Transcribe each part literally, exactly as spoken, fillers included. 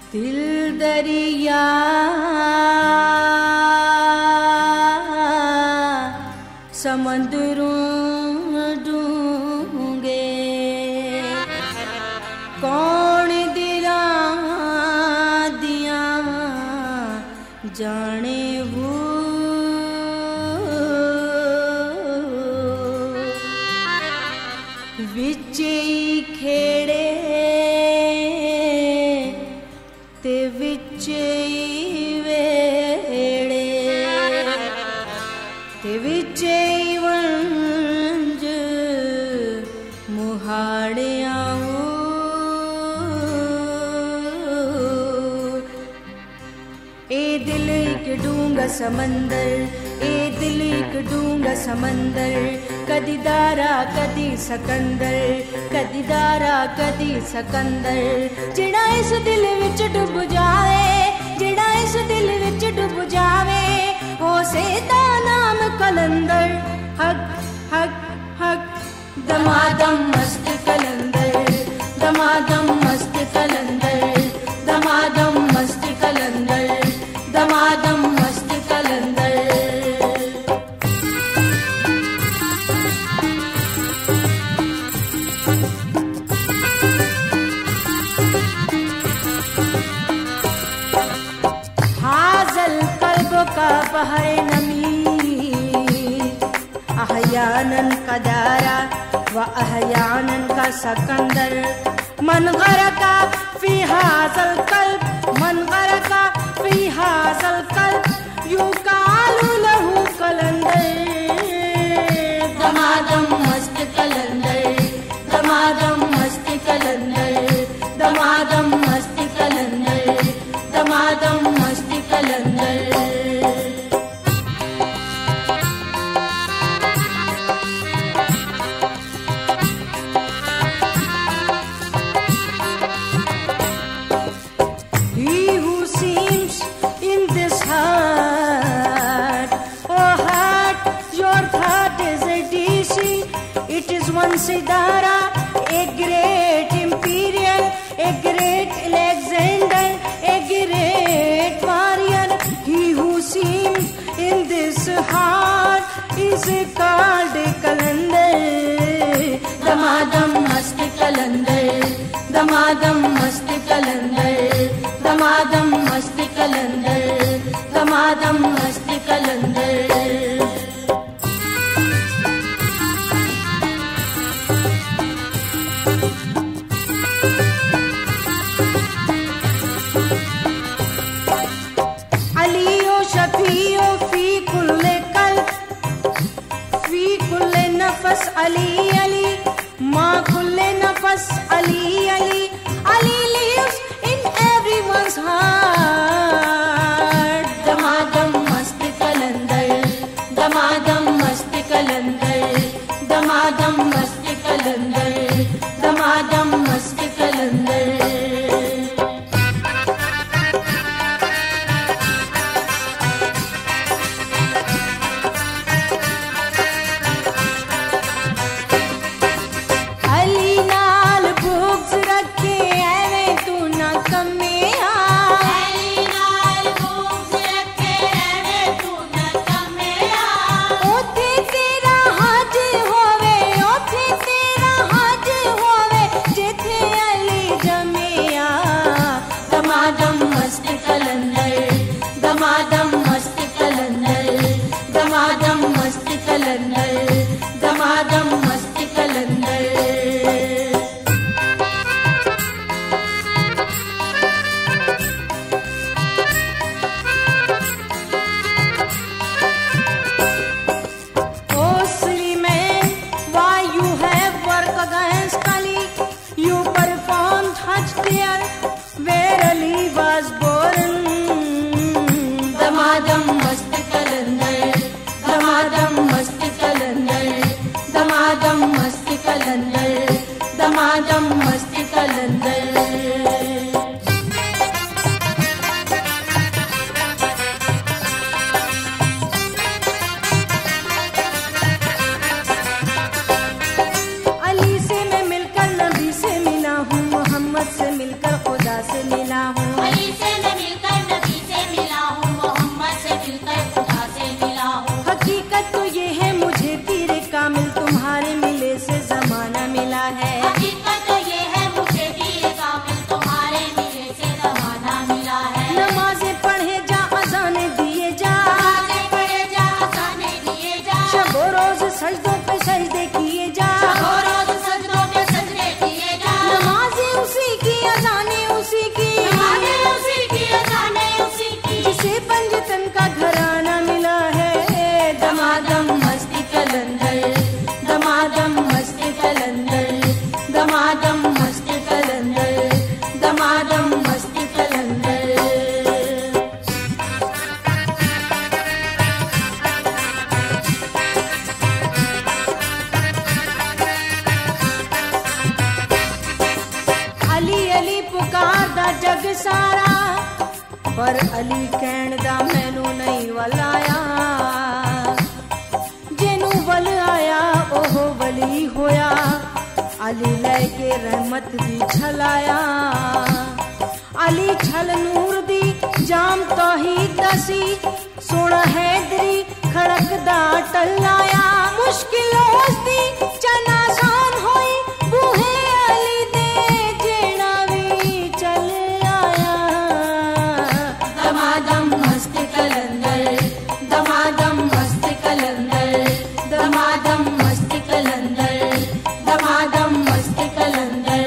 दिल दरिया समंदरों डूंगे, कौन दिला दिया जाने वो, विचे खेड़े ते विचे वेड़े ते विचे वंज मुहाड़िया ए दिल एक डूंगा समंदर, ए दिल एक डूंगा समंदर, कदी दारा कदी सकंदर, कदी दारा कदी सकंदर, जिड़ा इस दिल विच डुब जावे, जिड़ा इस दिल विच डुब जावे, उसे दा नाम कलंदर। हक हक हक दमादम मस्त कलंदर, दमादम मस्त कलंदर, दमादम मस्त कलंदर, दमादम मस्त कलंदर। का बहरे नमी अहयानन का दारा व अहयानन का सकंदर, मन गरका फी हाज़ल कल्ब, मन गरका फी हाज़ल कल्ब, युकालु लहू कलंदर। दमादम मस्त कलंदर, दमादम मस्त कलंदर, दमादम मस्त कलंदर, दमादम मस्त कलंदर। Sidara, a great imperial, a great Alexander, a great warrior, he who seems in this heart is called Kalandar. Damadam mast Kalandar, Damadam mast Kalandar, Damadam mast Kalandar, Damadam mast Kalandar। Ali Ali, ma kulle nafas Ali Ali, Ali lives in everyone's heart. Damadam mast kalandar, damadam mast kalandar, damadam mast kalandar, damadam mast kalandar। से मिलकर खुदा से मिला हूँ। पर अली कहणदा मैनू नहीं वल आया, जेनू वल आया ओह वली होया, अली लैके रहमत दी छलाया। अली छल नूर दी जाम तौहीद दसी, सोना हैदरी खड़कदा टलाया। मुश्किल उसदी चन आसान होई, बूहे अली दे जेड़ा भी चल आया। दमादम मस्त कलंदर, दमादम मस्त कलंदर, दमादम मस्त कलंदर, दमादम मस्त कलंदर।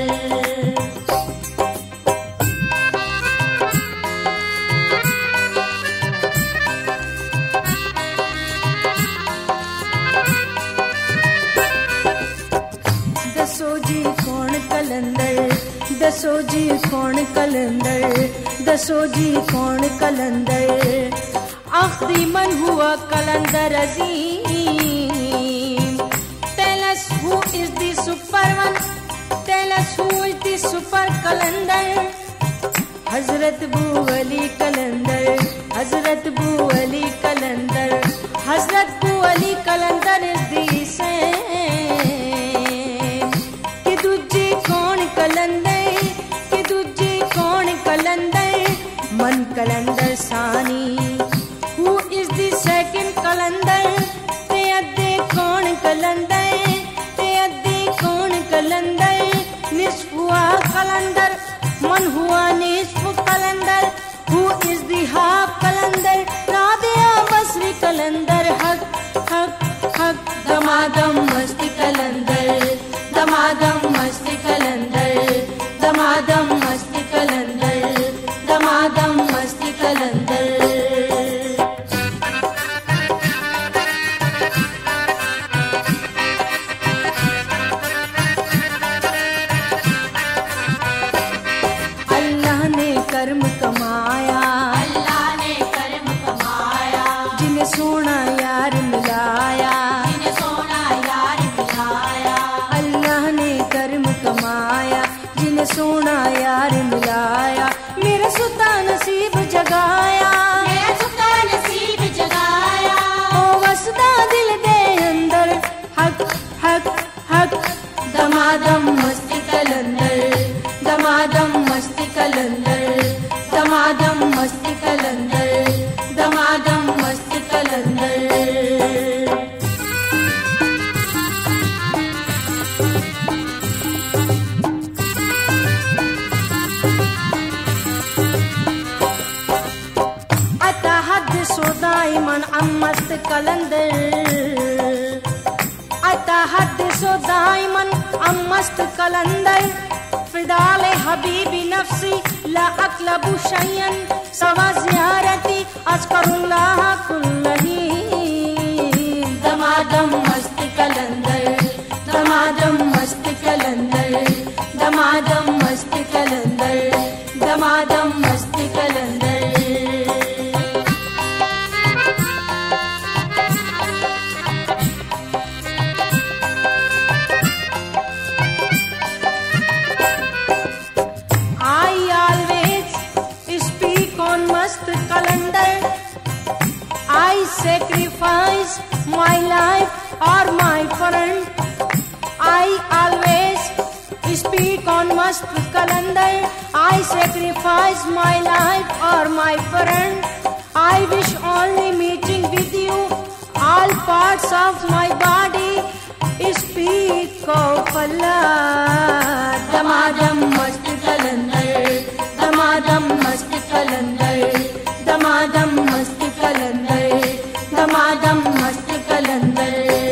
दसो जी कौन कलंदर, दसो जी कौन कलंदर, दसो जी कौन कलंदर। आखिरी मन हुआ कलंदर अजीम, tell us who is the super one, tell us who is the super कलंदर। हजरत बू अली कलंदर, हजरत बू अली कलंदर, हजरत बू अली कलंदर is the same। कि दूजी कौन कलंदर, कि दूजी कौन कलंदर, मन कलंदर सानी। Who is the second कलंदर, ते अद्धे कौन कलंदर, ते अद्धे कौन कलंदर। निस्फ हुआ कलंदर, मन हुआ निस्फ कलंदर। Who is the half कलंदर, राबिया बसरी कलंदर। हक हक हक दमादम मस्त कलंदर, दमादम मस्त कलंदर, दमादम मस्त कलंदर, दमादम मस्त कलंदर। अल्लाह ने कर्म कमाया, अल्लाह ने कर्म कमाया, जिन्हें सोना यार मिलाया, जिन्हें सोना यार मिलाया। अल्लाह ने कर्म कमाया, जिन्हें सोना यार मिलाया। मेरा सुता नसीब जगाया, मेरा सुता नसीब जगाया। ओ वसदा दिल दे अंदर, हक हक हक दमादम मस्त कलंदर, दमादम मस्त कलंदर, दमादम मस्त कलंदर, दमादम मस्त कलंदर। अतहद्दिसु दाइमन अम मस्त कलंदर, अतहद्दिसु दाइमन अम मस्त कलंदर। फिदाले हबीबी नफ्सी ला अकलबु शय्यन, सवा ज़ियारती अज़करुल्लाह कुल्लही। दमादम मस्त कलंदर, दमादम मस्त कलंदर, दमादम मस्त कलंदर, दमादम मस्त कलंदर। I sacrifice my life or my friend, I always speak on must calendar. I sacrifice my life or my friend, I wish only meeting with you. All parts of my body speak of Allah. Damadam mast calendar, damadam mast calendar, damadam mast calendar, damadam mast calendar.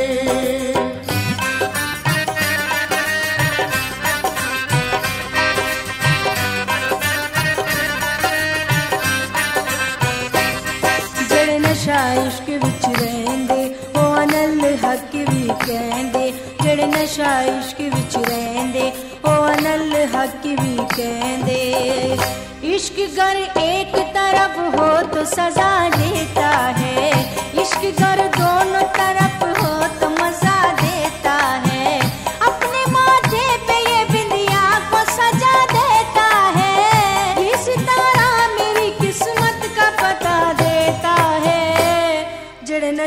इश्क विच रहंदे ओ अनल हक भी कहंदे, जेड़े नशा इश्क विच रहंदे ओ अनल हक भी कहंदे। इश्क गर एक तरफ हो तो सजा देता है, इश्क गर दोनों तरफ हो तो मजा देता है। अपने माथे पे ये बिंदिया को सजा देता है, इस तरह मेरी किस्मत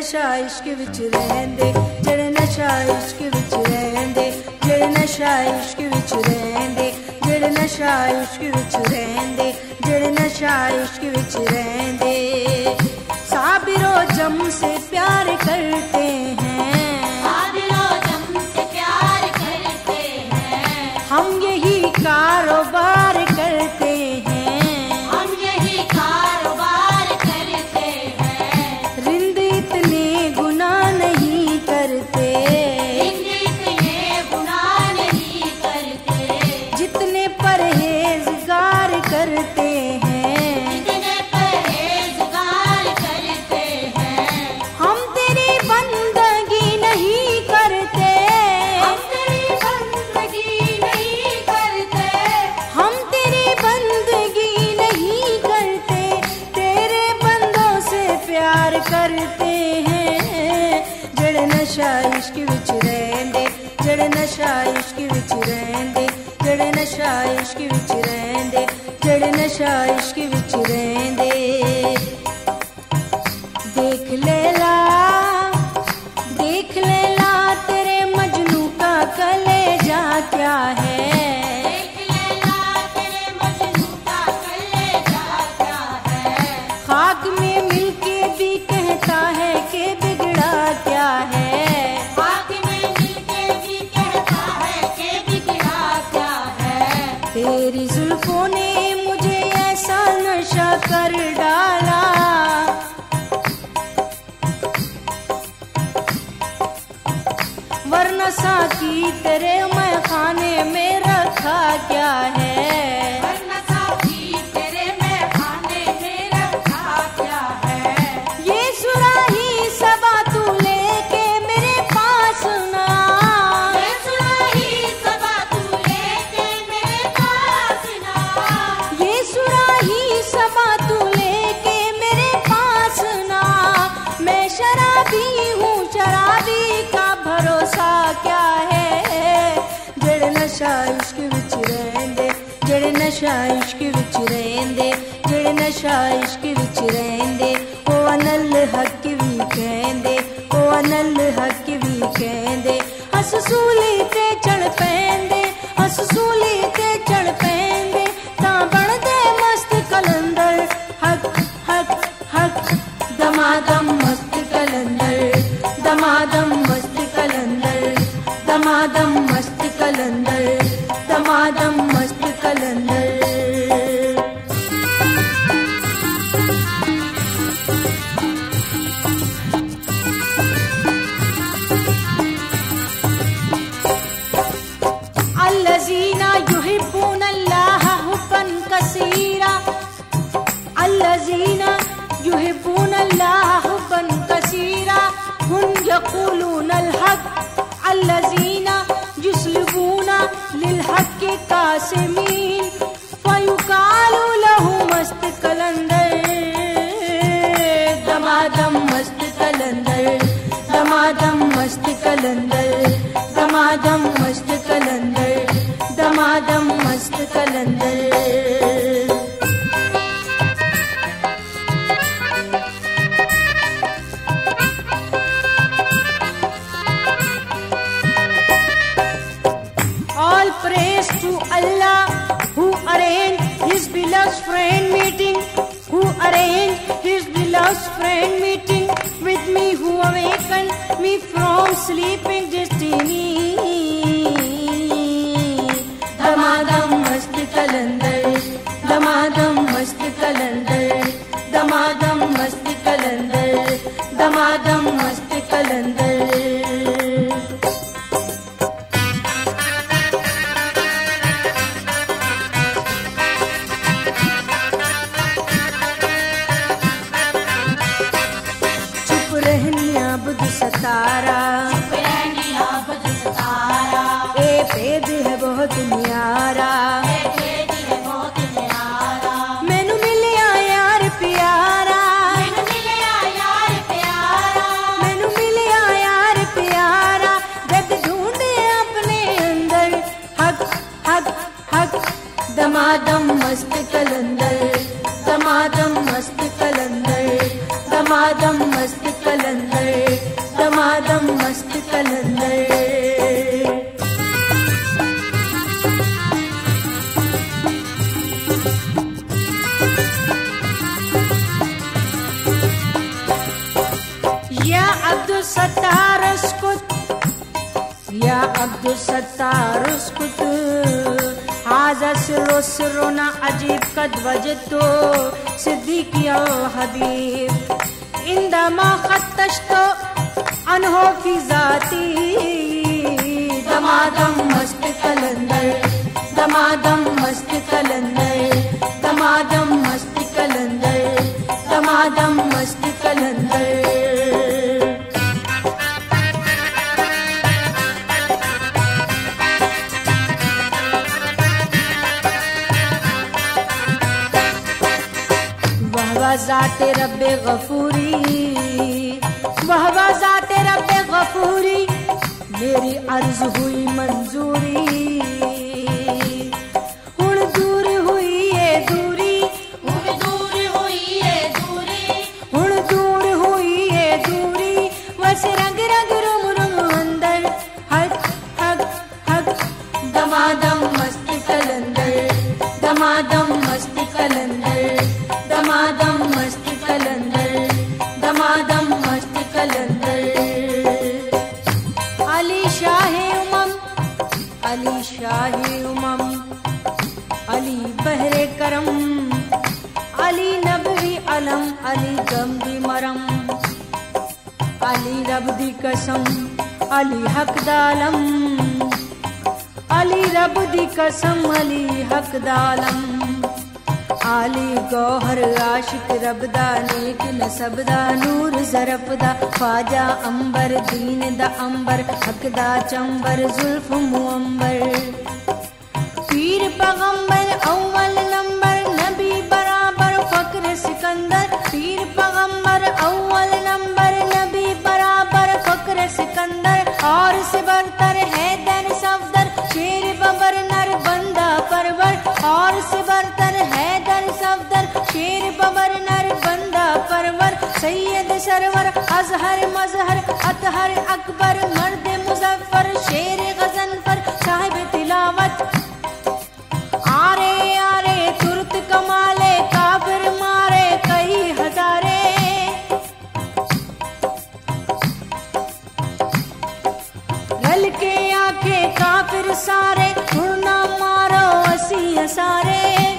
नशा इश्क विच रहंदे, जेड़े नशा इश्क विच रहंदे, जेड़े नशा इश्क विच रहंदे, जेड़े नशा इश्क विच रहंदे, जेड़े नशा इश्क विच रहंदे। साबिरो जम से प्यार करते हैं, साबिरो जम से प्यार करते हैं, हम यही कारोबार करते हैं, हम यही कारोबार करते हैं। रिंद इतने गुनाह नहीं करते, इतने गुनाह नहीं करते, जितने परहेजगार करते हैं। जितने परहेजगार करते हैं। हम तेरी बंदगी नहीं करते, हम तेरी बंदगी नहीं करते, हम तेरी बंदगी नहीं करते, तेरे बंदों से प्यार करते हैं। जड़े नशा इश्क विच रहंदे, जड़े नशा इश्क विच रहंदे, जड़े नशा इश्क विच रहंदे, जड़े नशा इश्क विच रहंदे। देख लेला, देख लेला तेरे मजनू का कलेजा क्या है। देख लेला तेरे मजनू का कलेजा क्या है। खाक में मिलके भी कहता है कि बिगड़ा क्या है। खाक में मिलके भी कहता है कि बिगड़ा क्या है। तेरी जुल्फों ने मुझे ऐसा नशा कर डाला, वरना साकी तेरे मैं खाने में रखा क्या है। वरना साथी तेरे मैं खाने में रखा क्या है। ये सुराही सबा तू लेके मेरे पास ना, ये सुराही सबा तू लेके मेरे पास ना। ये सुराही सबा तू लेके मेरे पास ना। मैं शराबी हूँ, शराबी का भरोसा क्या है। जड़े नशा इश्क विच रहंदे, जड़े नशा इश्क विच रहंदे, जड़े नशा इश्क विच रहंदे। ओ अनल हक भी कहंदे, ओ अनल हक भी कहंदे। हस सूली ते चढ़ पैंदे, हस सूली ते चढ़ पैंदे, तां बनदे मस्त कलंदर। हक हक हक दमादम मस्त कलंदर, दमादम मस्त कलंदर, दमादम मस्त कलंदर, दमादम मस्त कलंदर। अल्लज़ीना युहिब्बूना अल्लाह हुब्बन कसीरा, अल्लज़ीना युहिब्बूना अल्लाह हुब्बन कसीरा, हुम यक़ूलूना अल-हक़, अल्लज़ीना युस्लिबूना लिल-हक़ कासिमीन, फ़युक़ालू लहू मस्त कलंदर। दमादम मस्त कलंदर, दमादम मस्त कलंदर, दमादम मस्त कलंदर, दमादम मस्त कलंदर। All praise to Allah who arranged His beloved friend meeting, who arranged His beloved friend meeting with me, who awakened me from sleeping destiny. Damadam mast kalandar, damadam mast kalandar, damadam mast kalandar, damadam mast kalandar. सतारा रहनिया बद सतारा, ए भेद है बहुत न्यारा, ए भेद है बहुत न्यारा। मैनू मिलिया यार प्यारा, मैनू मिलिया यार प्यारा, मैनू मिलिया यार प्यारा, जग ढूंढे अपने अंदर। हक हक हक दमादम मस्त कलंदर, दमादम मस्त कलंदर, दमादम मस्त कलंदर, अस्कुत हाजस रोसरोना अजीब कद वजतो सिद्दीकी अल हबीब इंदमा खत्तश्तो अनहो की जाती दमादम मस्त कलंदर दमादम मस्त कलंदर दमादम मस्त कलंदर दमादम मस्त कलंदर वह ज़ाते रब्बे गफूरी वह ज़ाते रब्बे गफूरी मेरी अर्ज हुई मंजूरी हुण दूर हुई ये दूरी हुण दूर हुई ये दूरी हुण दूर हुई ये दूरी वस रंग रंग रुम रुम अंदर हक हक हक दमादम मस्त कलंदर दमादम मस्त कलंदर दमादम मस्त कलंदर दमादम मस्त कलंदर अली शाहे उमम अली शाहे उमम अली बहरे करम अली नबवी अलम अली गमदी मरम अली रब दी कसम अली हक दालम अली रब दी कसम अली हक दालम आली गौहर आशिक रबदा नेक नसबदा नूर जरफदा ख्वाजा अंबर दीन दा अंबर हकदा चंबर जुल्फ मुअंबर पीर पैगंबर अव्वल नंबर नबी बराबर फक्र सिकंदर पीर पैगंबर अव्वल नंबर नबी बराबर फक्र सिकंदर और से बरतर है दर सफदर शेर बबर नर बंदा परवर और से बरतर है दर सफदर शेर बबर नर बंदा परवर सैयद सरवर अजहर मजहर अतहर अकबर मर्द मुजफ्फर शेर गजनफर साहिब तिलावत आरे आरे तुरत कमाले काफिर मारे कई हजारे रल के आके काफिर सारे उड़ना मारो असी सारे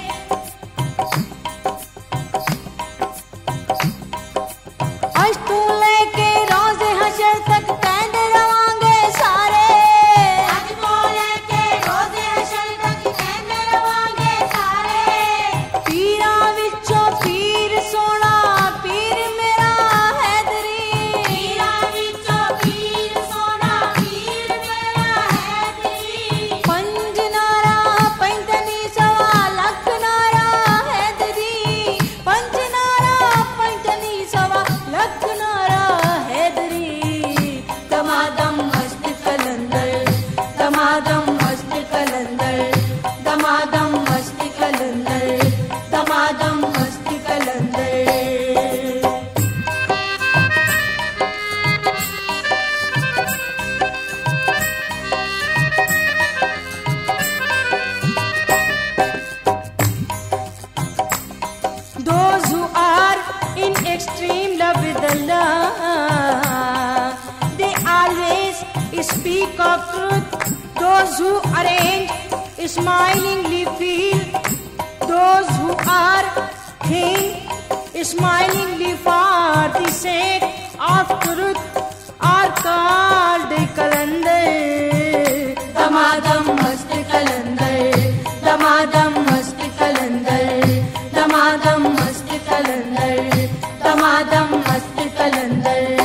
Speak of truth, those who arrange smilingly feel, those who are think smilingly for the sake of truth are called Kalandar. Damadam mast Kalandar, Damadam mast Kalandar, Damadam mast Kalandar, Damadam mast Kalandar.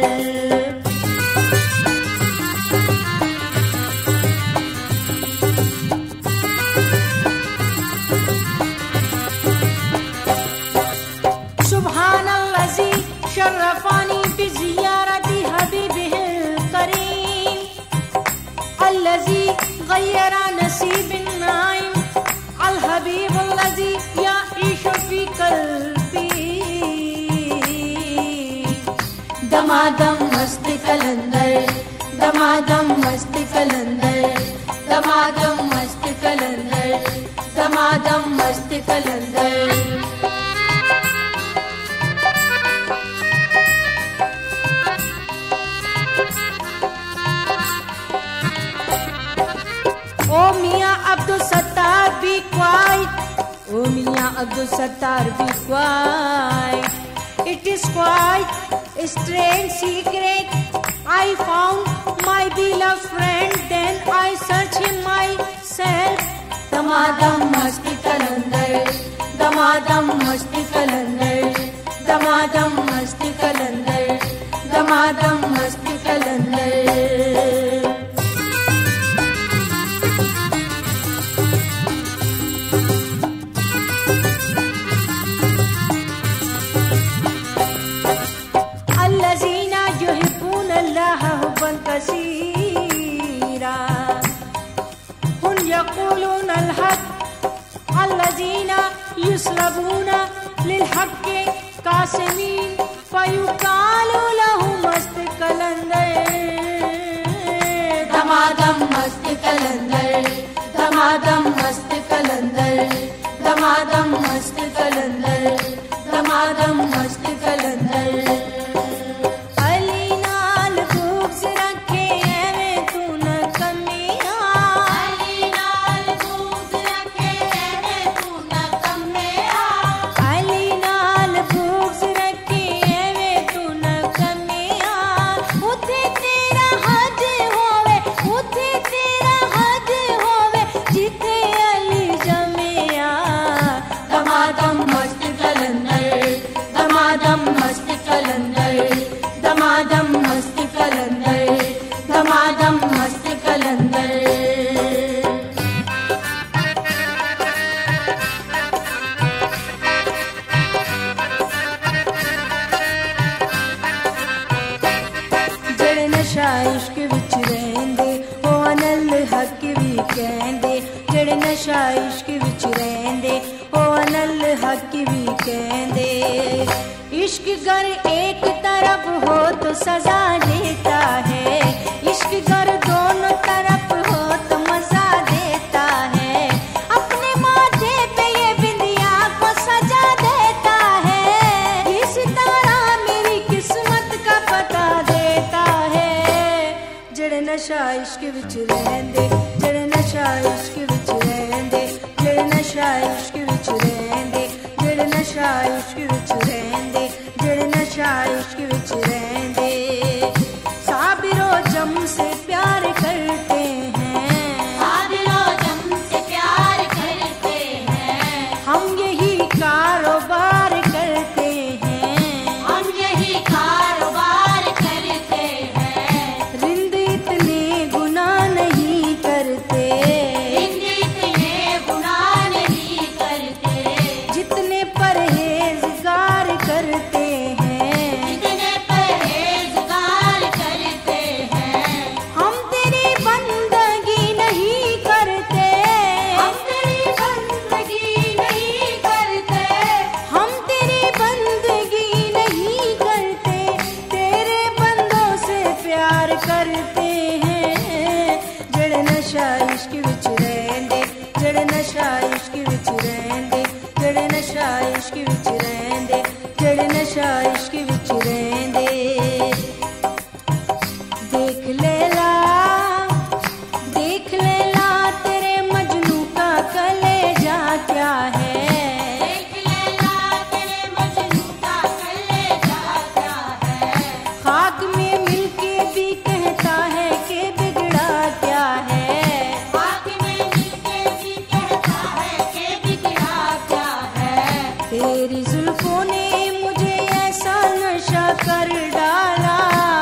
शर्रफानी बिज़ियारती हबीबिह करीम अल्लज़ी गय्यरा नसीबिन नाइम अल हबीब अल्लज़ी यईशु फी क़ल्बी दमादम मस्त कलंदर दमादम मस्त कलंदर दमादम मस्त कलंदर दमादम मस्त कलंदर ओ Oh Mia Abdul Sattar, be quiet. Oh Mia Abdul Sattar, be quiet. It is quite a strange secret. I found my beloved friend, then I searched him myself. Damadam masti kalandar, damadam masti kalandar, damadam masti kalandar, damadam masti kalandar. कसीरा हुन यक़ूलून अल-हक़ अल्लज़ीना युस्लबूना लिल-हक़ कासिमीन फयुक़ालू लहुम मस्त कलंदर दमादम मस्त कलंदर दमादम मस्त कलंदर दमादम मस्त कलंदर दमादम मस्त कलंदर इश्क विच रहंदे ओ अनल हक भी कहंदे जेड़े नशा इश्क विच रहंदे ओ अनल हक भी कहंदे इश्क गर एक तरफ हो तो सजा देता है इश्क गर दोनों तरफ हो तो मजा देता है अपने माथे पे ये बिंदिया को सजा देता है इस तरह मेरी किस्मत का पता देता है जेड़े नशा इश्क विच रहंदे जेड़े नशा इश्क विच रहंदे जेड़े नशा इश्क विच रहंदे जेड़े नशा इश्क विच रहंदे जेड़े नशा इश्क विच रहंदे साबिरो जम से प्यार करते हैं साबिरो जम से प्यार करते हैं हम यही कारोबार करते हैं हम यही कारोबार करते हैं रिंद इतने गुनाह नहीं करते रिंद इतने गुनाह नहीं करते जितने परहेजगार करते हैं जितने परहेजगार करते हैं हम तेरी बंदगी नहीं करते हम तेरी बंदगी नहीं करते हम तेरी बंदगी नहीं करते तेरे बंदों से प्यार करते हैं जेड़े नशा इश्क विच रहंदे जेड़े नशा इश्क विच रहंदे जेड़े नशा इश्क विच रहंदे जेड़े नशा इश्क विच रहंदे देख लेला देख लेला तेरे मजनू का कलेजा क्या है देख लेला तेरे मजनू का कलेजा क्या है खाक में मिलके भी कहता है कि बिगड़ा क्या है बाग में मिलके भी कहता है कि बिगड़ा क्या है तेरी जुल्फों ने मुझे ऐसा नशा कर डाला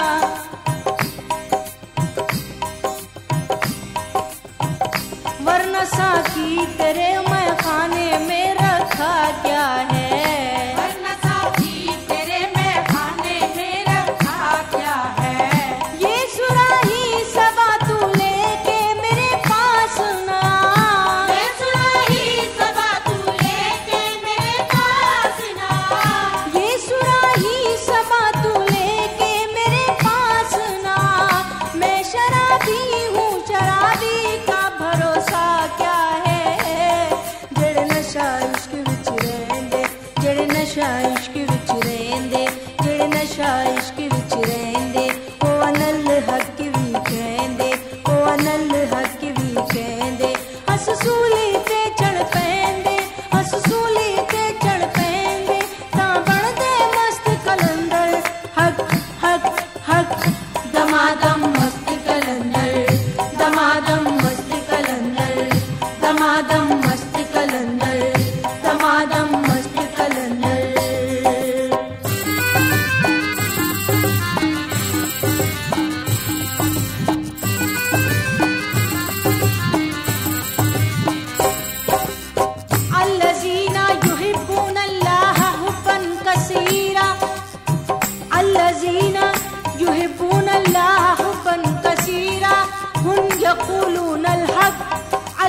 वरना साकी तेरे मैं खाने में रखा क्या है वरना साथी तेरे में खाने में रखा क्या है ये सुराही सबा तू लेके मेरे पास ना मैं सुराही सबा तू लेके मेरे पास ना ये सुराही सबा तू लेके मेरे पास ना मैं शराबी हूँ शराबी का भरोसा क्या है जेड़े नशा इश्क विच रहंदे जेड़े नशा